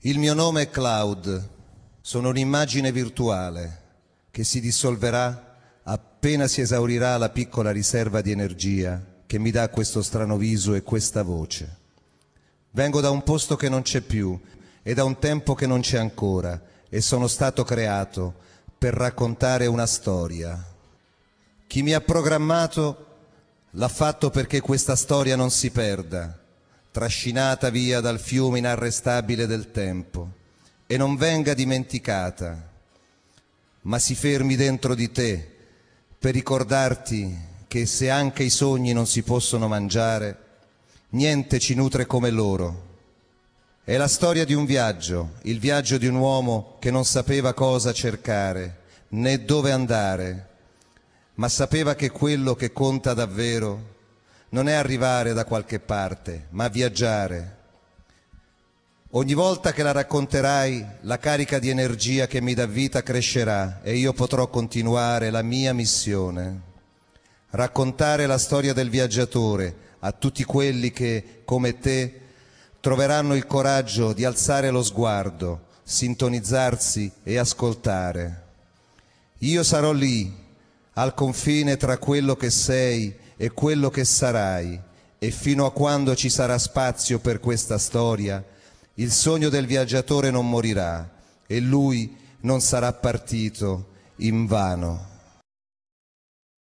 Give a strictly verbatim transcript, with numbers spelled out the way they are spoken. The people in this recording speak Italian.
Il mio nome è Cloud, sono un'immagine virtuale che si dissolverà appena si esaurirà la piccola riserva di energia che mi dà questo strano viso e questa voce. Vengo da un posto che non c'è più e da un tempo che non c'è ancora e sono stato creato per raccontare una storia. Chi mi ha programmato l'ha fatto perché questa storia non si perda, trascinata via dal fiume inarrestabile del tempo, e non venga dimenticata, ma si fermi dentro di te per ricordarti che se anche i sogni non si possono mangiare, niente ci nutre come loro. È la storia di un viaggio, il viaggio di un uomo che non sapeva cosa cercare, né dove andare, ma sapeva che quello che conta davvero non è arrivare da qualche parte, ma viaggiare. Ogni volta che la racconterai, la carica di energia che mi dà vita crescerà e io potrò continuare la mia missione. Raccontare la storia del viaggiatore a tutti quelli che, come te, troveranno il coraggio di alzare lo sguardo, sintonizzarsi e ascoltare. Io sarò lì, al confine tra quello che sei e quello che sarai, e fino a quando ci sarà spazio per questa storia, il sogno del viaggiatore non morirà e lui non sarà partito invano.